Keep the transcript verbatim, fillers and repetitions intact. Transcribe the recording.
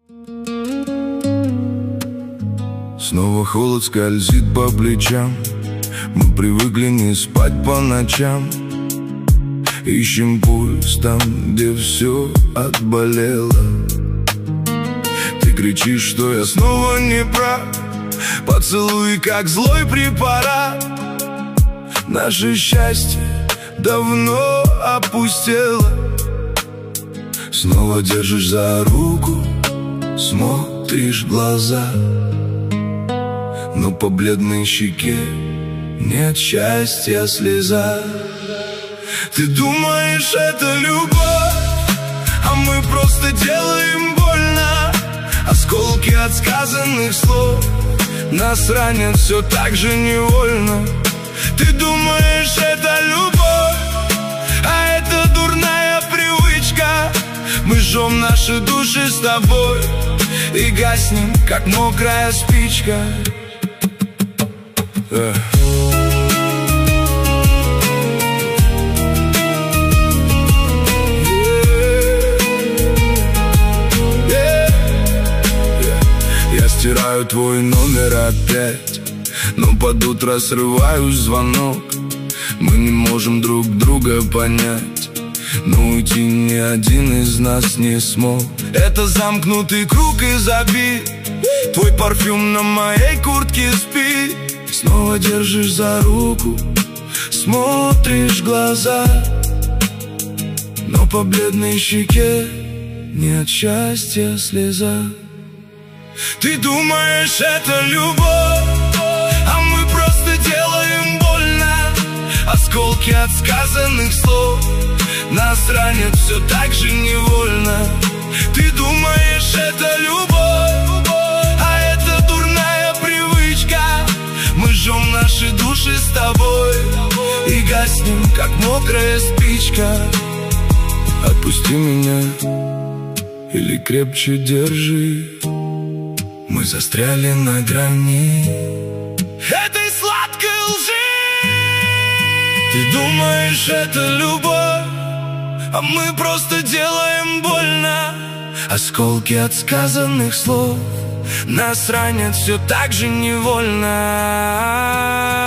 Снова холод скользит по плечам. Мы привыкли не спать по ночам. Ищем пульс там, где все отболело. Ты кричишь, что я снова не прав. Поцелуй, как злой препарат. Наше счастье давно опустело. Снова держишь за руку, смотришь в глаза, но по бледной щеке нет счастья слеза. Ты думаешь, это любовь, а мы просто делаем больно. Осколки от сказанных слов нас ранят все так же невольно. Ты думаешь, это любовь, а это дурная привычка. Мы жжем наши души с тобой и гаснем, как мокрая спичка. Эх. Стираю твой номер опять, но под утро срываю звонок. Мы не можем друг друга понять, но уйти ни один из нас не смог. Это замкнутый круг и забит. Твой парфюм на моей куртке спит. Снова держишь за руку, смотришь в глаза, но по бледной щеке нет счастья слеза. Ты думаешь, это любовь, а мы просто делаем больно. Осколки от сказанных слов нас ранят все так же невольно. Ты думаешь, это любовь, а это дурная привычка. Мы жжем наши души с тобой и гаснем, как мокрая спичка. Отпусти меня или крепче держи. Мы застряли на грани этой сладкой лжи. Ты думаешь, это любовь, а мы просто делаем больно. Осколки от сказанных слов нас ранят все так же невольно.